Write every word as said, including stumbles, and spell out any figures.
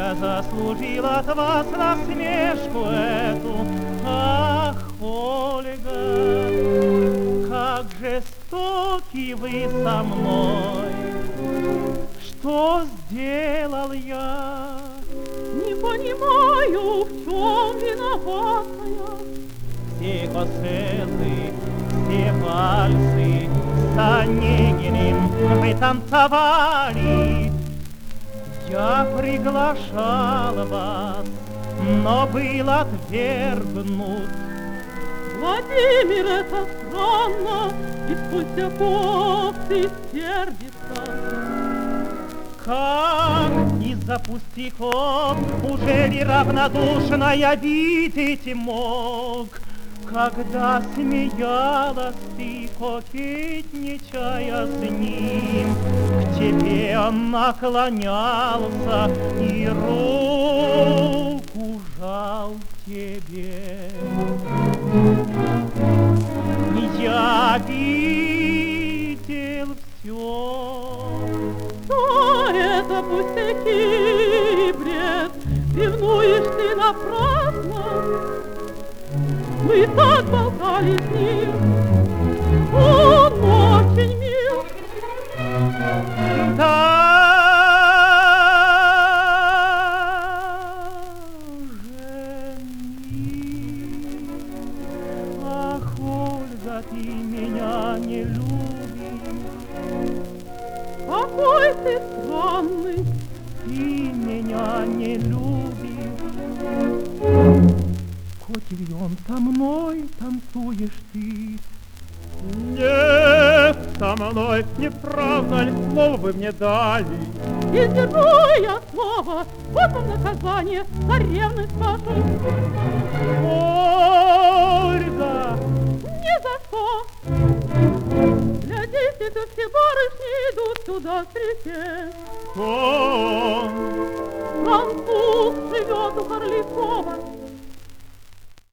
не заслужил от вас насмешку эту. Ах, Ольга, как жестоки вы со мной. Что сделал я? Не понимаю, в чем виноватая. Все косезы, все вальсы с Онегиным мы танцевали. Я приглашал вас, но был отвергнут. Владимир, это странно, из пустяков ты сердишься. Как из-за пустяков уже ли равнодушно я видеть мог, когда смеялась ты, кокетничая с ним, к тебе он наклонялся и руку жал тебе. Я видел все. Что это пустяки, бред, ревнуешь ты напрасно. Мы так болтали с ним, он очень мил. Даже мил. Ах, Ольга, ты меня не любишь. Какой ты странный, Ты меня не любишь. Котильон, со мной танцуешь ты. Нет, со мной не правда ли, слово вы мне дали? и сдержу я слово, вот вам наказание за ревность вашу. Ольга! Ни за что. Глядите, тут все барышни идут сюда встречать. Кто? Француз живет у Харликова.